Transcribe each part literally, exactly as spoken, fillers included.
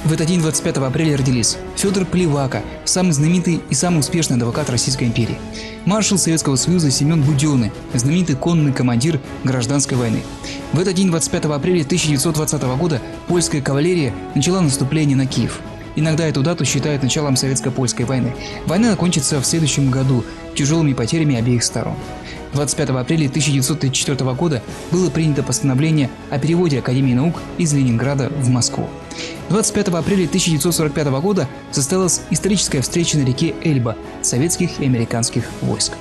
В этот день, двадцать пятого апреля, родились Федор Плевака, самый знаменитый и самый успешный адвокат Российской империи, маршал Советского Союза Семен Буденный, знаменитый конный командир гражданской войны. В этот день, двадцать пятого апреля тысяча девятьсот двадцатого года, польская кавалерия начала наступление на Киев. Иногда эту дату считают началом советско-польской войны. Война закончится в следующем году тяжелыми потерями обеих сторон. двадцать пятого апреля тысяча девятьсот тридцать четвёртого года было принято постановление о переводе Академии наук из Ленинграда в Москву. двадцать пятого апреля тысяча девятьсот сорок пятого года состоялась историческая встреча на реке Эльба советских и американских войск.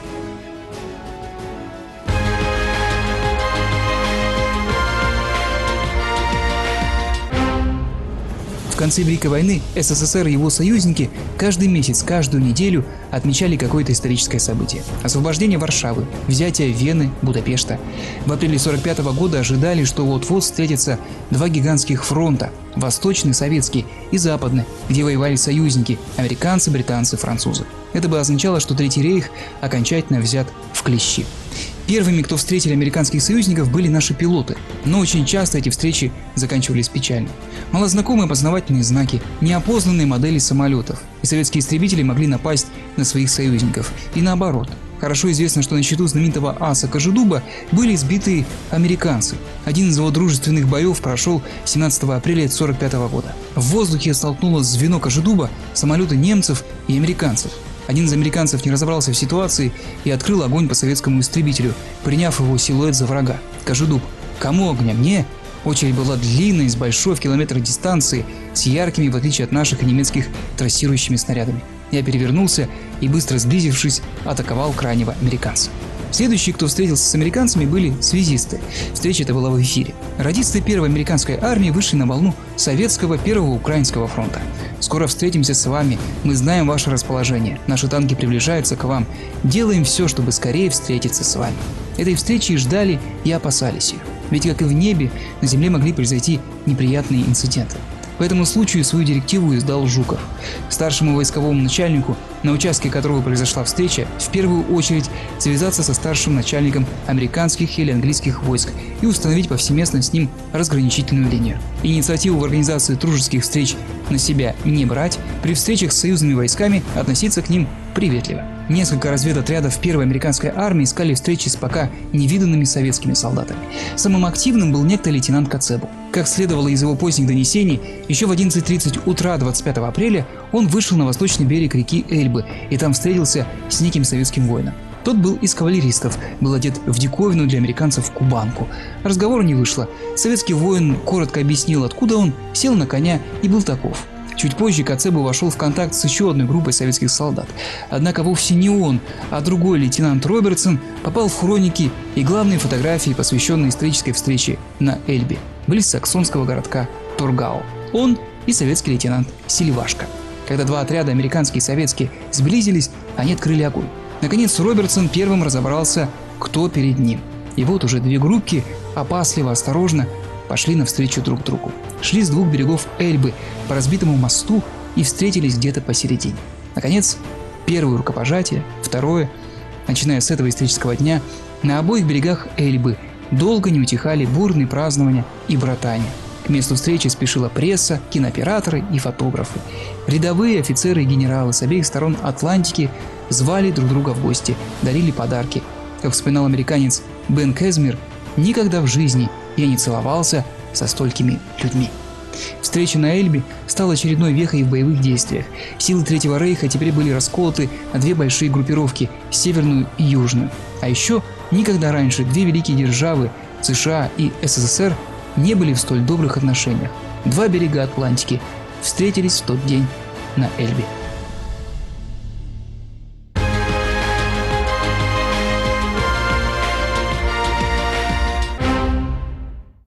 В конце Великой войны СССР и его союзники каждый месяц, каждую неделю отмечали какое-то историческое событие. Освобождение Варшавы, взятие Вены, Будапешта. В апреле сорок пятого года ожидали, что вот-вот встретятся два гигантских фронта – восточный, советский, и западный, где воевали союзники – американцы, британцы, французы. Это бы означало, что Третий рейх окончательно взят в клещи. Первыми, кто встретили американских союзников, были наши пилоты, но очень часто эти встречи заканчивались печально. Малознакомые опознавательные знаки, неопознанные модели самолетов, и советские истребители могли напасть на своих союзников, и наоборот. Хорошо известно, что на счету знаменитого аса Кожедуба были избиты американцы. Один из его дружественных боев прошел семнадцатого апреля сорок пятого года. В воздухе столкнулось звено Кожедуба, самолеты немцев и американцев. Один из американцев не разобрался в ситуации и открыл огонь по советскому истребителю, приняв его силуэт за врага. Кожедуб: «Кому огня? Мне?» Очередь была длинной, с большой в километр дистанции, с яркими, в отличие от наших и немецких, трассирующими снарядами. Я перевернулся и, быстро сблизившись, атаковал крайнего американца. Следующие, кто встретился с американцами, были связисты. Встреча эта была в эфире. Радисты первой американской армии вышли на волну советского первого украинского фронта. «Скоро встретимся с вами. Мы знаем ваше расположение. Наши танки приближаются к вам. Делаем все, чтобы скорее встретиться с вами». Этой встречи ждали и опасались ее. Ведь, как и в небе, на земле могли произойти неприятные инциденты. По этому случаю свою директиву издал Жуков. Старшему войсковому начальнику, на участке которого произошла встреча, в первую очередь связаться со старшим начальником американских или английских войск и установить повсеместно с ним разграничительную линию. Инициативу в организации дружеских встреч на себя не брать, при встречах с союзными войсками относиться к ним приветливо. Несколько разведотрядов первой американской армии искали встречи с пока невиданными советскими солдатами. Самым активным был некто лейтенант Коцебу. Как следовало из его поздних донесений, еще в одиннадцать тридцать утра двадцать пятого апреля он вышел на восточный берег реки Эльбы и там встретился с неким советским воином. Тот был из кавалеристов, был одет в диковинную для американцев кубанку. Разговора не вышло. Советский воин коротко объяснил, откуда он, сел на коня и был таков. Чуть позже Коцебу вошел в контакт с еще одной группой советских солдат. Однако вовсе не он, а другой лейтенант Робертсон попал в хроники и главные фотографии, посвященные исторической встрече на Эльбе, близ саксонского городка Тургау. Он и советский лейтенант Сильвашко. Когда два отряда, американский и советский, сблизились, они открыли огонь. Наконец Робертсон первым разобрался, кто перед ним. И вот уже две группки, опасливо, осторожно, пошли навстречу друг другу. Шли с двух берегов Эльбы по разбитому мосту и встретились где-то посередине. Наконец, первое рукопожатие, второе. Начиная с этого исторического дня, на обоих берегах Эльбы долго не утихали бурные празднования и братания. К месту встречи спешила пресса, кинооператоры и фотографы. Рядовые офицеры и генералы с обеих сторон Атлантики звали друг друга в гости, дарили подарки. Как вспоминал американец Бен Кезмер: «Никогда в жизни я не целовался со столькими людьми». Встреча на Эльбе стала очередной вехой в боевых действиях. Силы Третьего рейха теперь были расколоты на две большие группировки – северную и южную. А еще никогда раньше две великие державы – США и СССР – не были в столь добрых отношениях. Два берега Атлантики встретились в тот день на Эльбе.